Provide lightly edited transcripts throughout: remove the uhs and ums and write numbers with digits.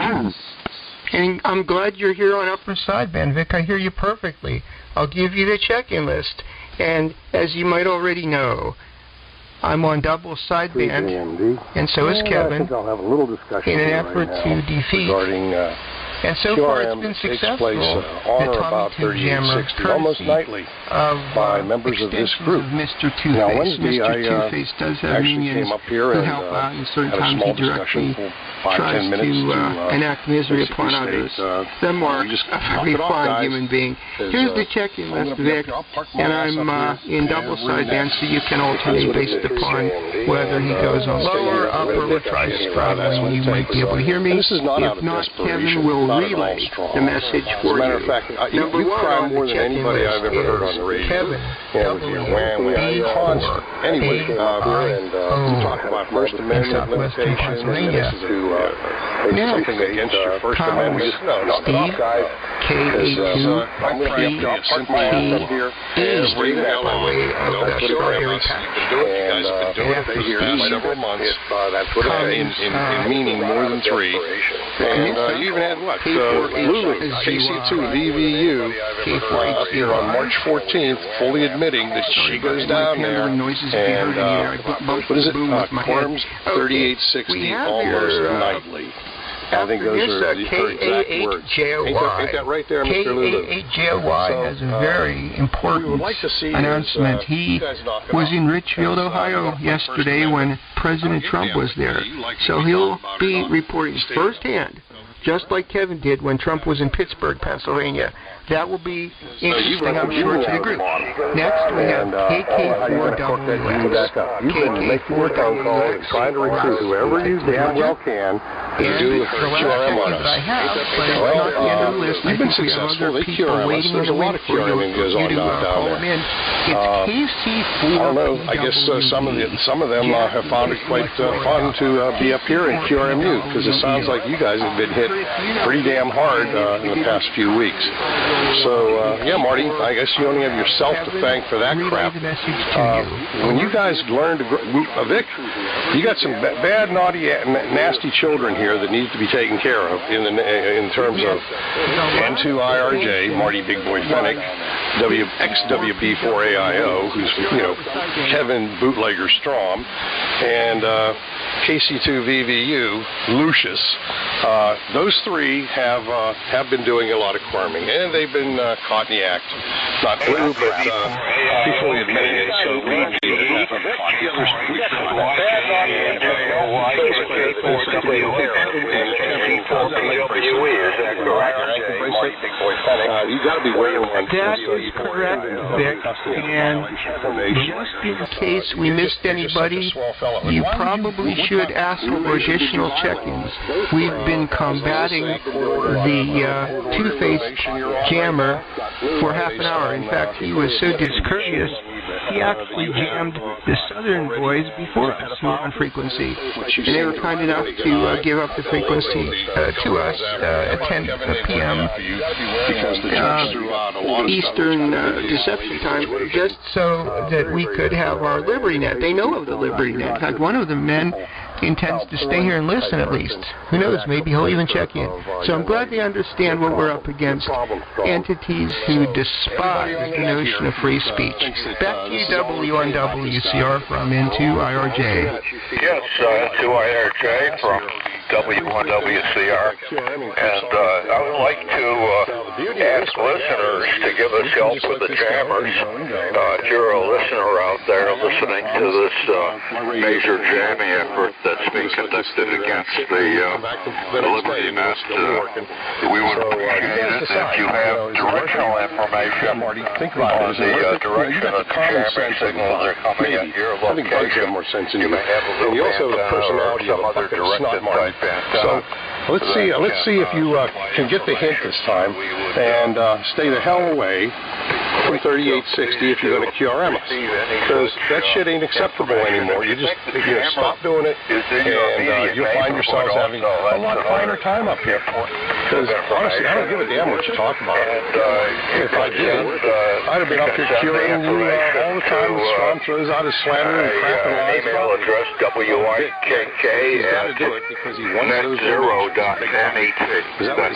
And I'm glad you're here on Upper Sideband, Vic. I hear you perfectly. I'll give you the check-in list. And as you might already know, I'm on double sideband, and so is Kevin, I think I'll have a little discussion in an effort to defeat. Regarding, and so far it's been successful. On or about 3860, almost nightly, by members of this group. Of Mr. Two-Face. Now, Wednesday, Mr. Two-Face does have minions who help out, and certain times he directly tries to enact misery upon others. Them are a very fine human being. Here's the check-in list, Vic, and I'm in double sideband, so you can alternate based upon whether he goes on lower, upper, or tri-straddling. You might be able to hear me. If not, Kevin will relay the message for you. As a matter of fact, you cry more than anybody I've ever heard on the radio. Kevin, constant. Anyway, we talk about First Amendment limitations. Something against your First Amendment. Steve, K-A-2-P-T-E is reading out by way of the Strawberry Patch. And after several months, in meaning more than 3. And you even had what? Lulu, KC2VVU, here on March 14th, fully admitting that she goes down there. And what is it? Quorum's 3860 almost nightly. I think those are the exact words. Ain't that right there, Mr. Lulu? K-A-8-J-O-Y has a very important announcement. He was in Richfield, Ohio yesterday when President Trump was there. So he'll be reporting firsthand, just like Kevin did when Trump was in Pittsburgh, Pennsylvania. That will be interesting, I'm sure, to the group. Next, we have KK4WX. KK4WX. Trying to recruit whoever you damn well can to do QRM on us. I have, but it's not the end of the list. You've been successful. They QRM us. There's a lot of QRM goes on down there. It's KC4. I don't know. I guess some of them have found it quite fun to be up here in QRMU, because it sounds like you guys have been hit pretty damn hard in the past few weeks. So, yeah, Marty, I guess you only have yourself to thank for that crap. When you guys learn to Vic, you got some bad, naughty, nasty children here that need to be taken care of in terms of N2IRJ, Marty Big Boy Fennick, XWB4AIO, who's, Kevin Bootlegger Strom, and KC2VVU, Lucius. Those 3 have been doing a lot of quorming, and they've been caught in the act. Not blue, but people admitting it. So you got to be wearing one. That is correct, Vic. And just in case we missed anybody, you probably should ask for additional check-ins. We've been combating the Two-Face jammer for half an hour. In fact, he was so discourteous, he actually jammed the Southern boys before us on frequency. And they were kind enough to give up the frequency to us at 10 p.m. Eastern Deception Time, just so that we could have our Liberty Net. They know of the Liberty Net. In fact, one of the men intends to stay here and listen at least. Who knows, maybe he'll even check in. So I'm glad they understand what we're up against. Entities who despise the notion of free speech. Back to you, W1WCR from N2IRJ. Yes, N2IRJ from W1WCR, and I would like to ask listeners to give us help with the jammers. If you're a listener out there listening to this major jamming effort that's being conducted against the Liberty Net, we would appreciate it if you have directional information on the direction of the jamming signals are coming at your location. You may have a little bit or some other directed type. So let's see if you can get the hint this time and stay the hell away from 3860 if you're going to QRM us, because that shit ain't acceptable anymore. You just stop doing it, and you'll find yourselves having a lot finer time up here. Because honestly, I don't give a damn what you talk about. If I did, I'd have been up here curing you all the time. Strom throws out his slander and crap and lies. Email address WIKK@netzero.net. That's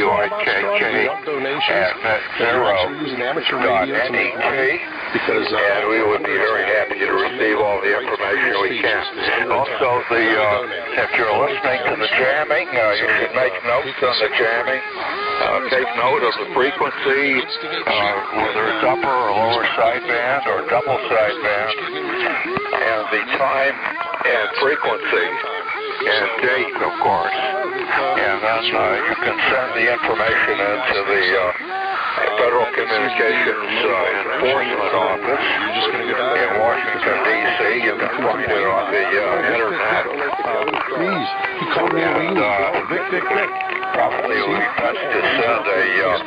WIKK@netzero.net. And we would be very happy to receive all the information we can. Also, if you're listening to the jamming, you should make notes on the jamming. Take note of the frequency, whether it's upper or lower sideband or double sideband, and the time and frequency and date, of course. And then you can send the information into the Federal Communications Enforcement Office in Washington, D.C. You can find it on the internet. Please, he called me a Vic. Probably we best to send a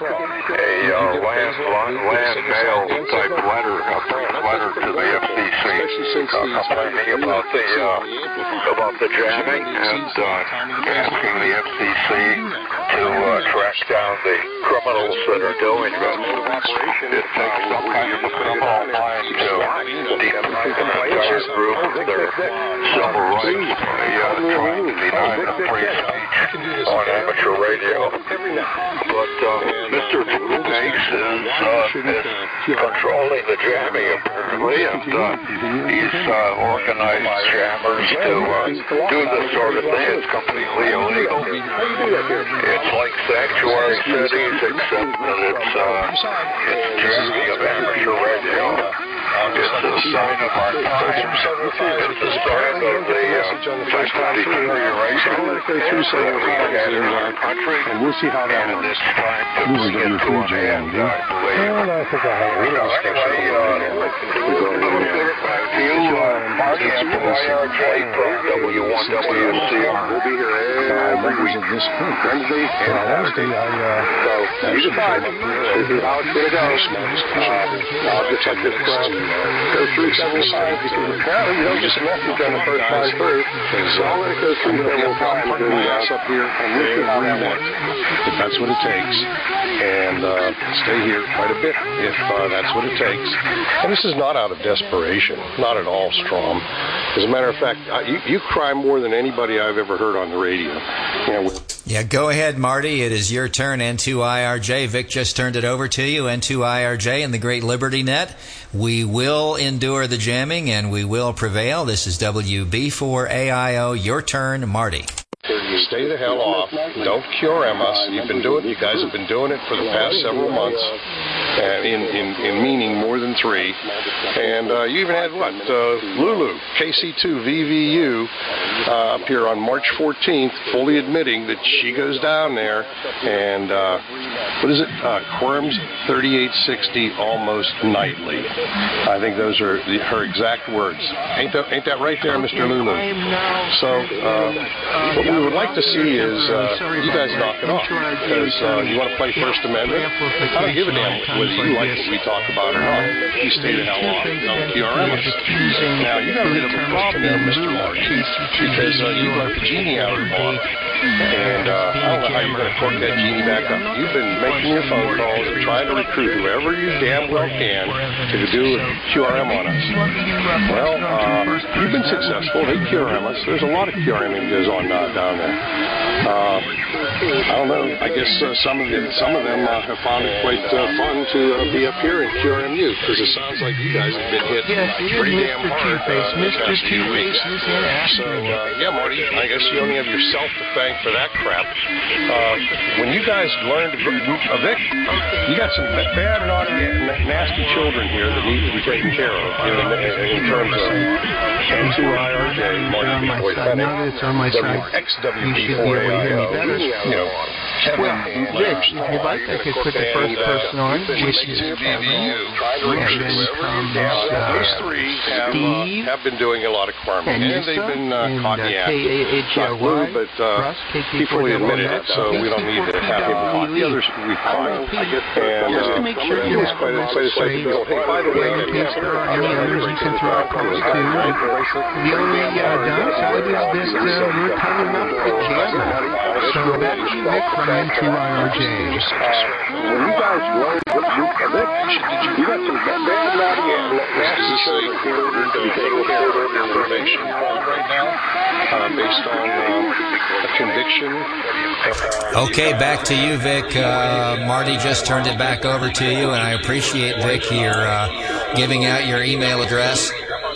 land mail type letter to the FCC complaining about the jamming and asking the FCC to track down the criminals that are doing this. It takes some kind of a criminal mind to deny the entire group of their civil rights by trying to deny them free speech on amateur radio. But Mr. Banks is controlling the jamming apparently, and he's organized jammers to do this sort of thing. It's completely illegal. It's like sanctuary cities, except that it's jamming of amateur radio. It's a sign of our time. It's a sign of the deterioration that we had in our country. And we'll see how that and it's time to bring it to an end, I believe. Well, I think I have a little back to you, Marty and YRJ from W1WCR. We'll be here every week. Wednesday and Thursday. So you decide. This is how it's going to go. I'll just check this go through several times because apparently you don't get the message on the first time through. So I'll let it go through several times and then up here and this is how that works. If that's what it takes. And stay here quite a bit if that's what it takes. And this is not out of desperation. Not at all, Strom. As a matter of fact, you cry more than anybody I've ever heard on the radio. Yeah, go ahead, Marty. It is your turn, N2IRJ. Vic just turned it over to you, N2IRJ and the Great Liberty Net. We will endure the jamming, and we will prevail. This is WB4AIO. Your turn, Marty. Stay the hell off. Don't QRM us. You guys have been doing it for the past several months, in meaning more than 3. And you even had Lulu, KC2VVU, up here on March 14th, fully admitting that she goes down there and what is it? Quirms 3860 almost nightly. I think those are her exact words. Ain't that right there, Mr. Lulu? So what we would like to see is you guys knock it off, because you want to play First Amendment. I don't give a damn whether you like what we talk about or not. You stay the hell off. Don't QRM us. Now, you got a bit of a problem there, Mr. March, because you let the genie out of the bottle. And I don't know how you're going to cork that genie back up. You've been making your phone calls and trying to recruit whoever you damn well can to do QRM on us. Well, you've been successful. They QRM us. There's a lot of QRMing goes on down there. I don't know. I guess some of them have found it quite fun to be up here and QRMU, because it sounds like you guys have been hit pretty damn hard. Mr. Two-Face is in action. So, yeah, Marty, I guess you only have yourself to thank for that crap. When you guys learn to Vic, you got some bad, naughty, nasty children here that need to be taken care of in terms of N2IRJ, Marty It's on my side. XWB4AIO, Well, Rich, if you'd like, I could put the first person on, which is VVU. Those 3 have been doing a lot of farming, and they've been caught in the act. Not Lou, but he fully admitted it, so we don't need to have him caught. The others we've caught. And just to make sure you have quite a safe. Hey, by the way, in case there are any others you can throw across too. The only downside is this, we're coming up with jammer. So back to you, Vic, from N2IRJ. When you guys learned what you got some bad nasty service here to be taken care of information right now, based on a conviction. Okay, back to you, Vic. Marty just turned it back over to you, and I appreciate, Vic, here giving out your email address.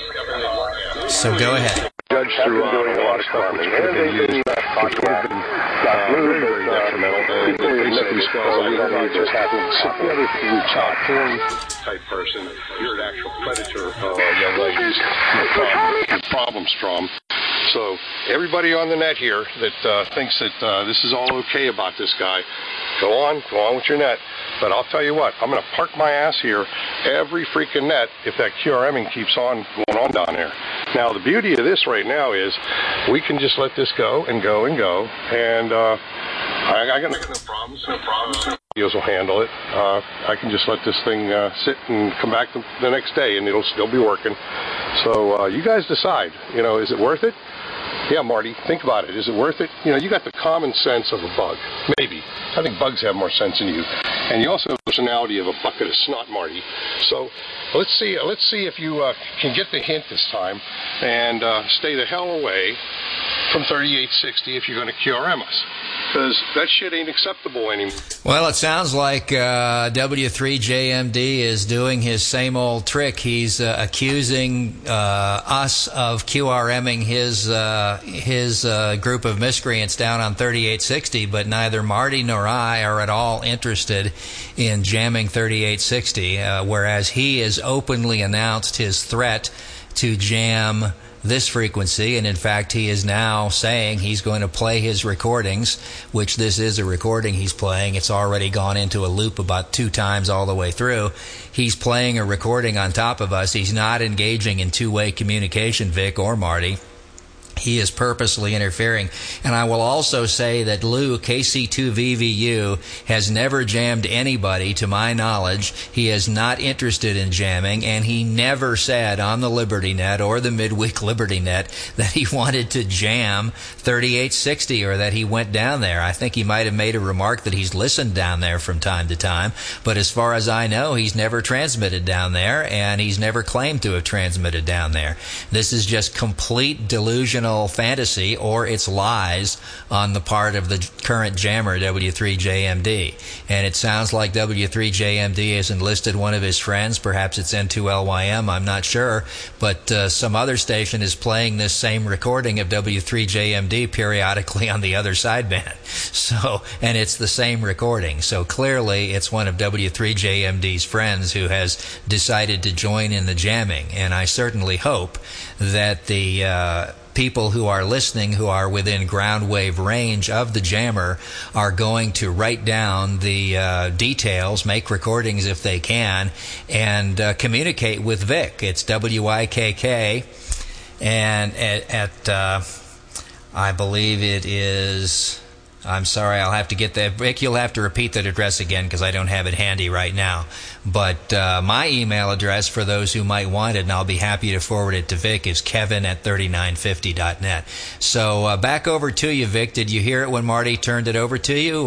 So go ahead. Judge threw out a lot of stuff which could have been used, which would have been very, very detrimental. And it basically spells out you're not just a child porn type person. You're an actual predator of young ladies. No problem, Strom. So everybody on the net here that thinks that this is all okay about this guy, go on with your net. But I'll tell you what, I'm going to park my ass here every freaking net if that QRMing keeps on going on down there. Now, the beauty of this right now is we can just let this go and go and go, and I got no problems. Videos will handle it. I can just let this thing sit and come back the next day, and it'll still be working. So you guys decide. You know, is it worth it? Yeah, Marty, think about it. Is it worth it? You know, you got the common sense of a bug. Maybe. I think bugs have more sense than you. And you also have the personality of a bucket of snot, Marty. So let's see if you can get the hint this time and stay the hell away from 3860 if you're going to QRM us. Because that shit ain't acceptable anymore. Well, it sounds like W3JMD is doing his same old trick. He's accusing us of QRMing his group of miscreants down on 3860, but neither Marty nor I are at all interested in jamming 3860, whereas he has openly announced his threat to jam this frequency, and in fact he is now saying he's going to play his recordings, which this is a recording he's playing. It's already gone into a loop about 2 times all the way through. He's playing a recording on top of us. He's not engaging in two-way communication, Vic or Marty. He is purposely interfering. And I will also say that Lou, KC2VVU, has never jammed anybody, to my knowledge. He is not interested in jamming, and he never said on the Liberty Net or the Midweek Liberty Net that he wanted to jam 3860 or that he went down there. I think he might have made a remark that he's listened down there from time to time, but as far as I know, he's never transmitted down there, and he's never claimed to have transmitted down there. This is just complete delusional fantasy, or it's lies on the part of the current jammer, W3JMD. And it sounds like W3JMD has enlisted one of his friends. Perhaps it's N2LYM, I'm not sure. But some other station is playing this same recording of W3JMD periodically on the other sideband. So, and it's the same recording. So clearly it's one of W3JMD's friends who has decided to join in the jamming. And I certainly hope that the people who are listening, who are within ground wave range of the jammer, are going to write down the details, make recordings if they can, and communicate with Vic. It's WIKK, and at I believe it is... I'm sorry, I'll have to get that. Vic, you'll have to repeat that address again because I don't have it handy right now. But my email address, for those who might want it, and I'll be happy to forward it to Vic, is kevin@3950.net. So back over to you, Vic. Did you hear it when Marty turned it over to you?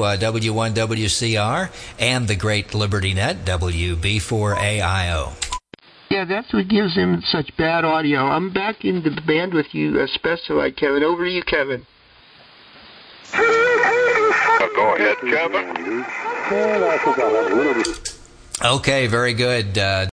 W1WCR and the great Liberty Net, WB4AIO. Yeah, that's what gives him such bad audio. I'm back in the bandwidth you specified, Kevin. Over to you, Kevin. Go ahead, Kevin. Okay, very good.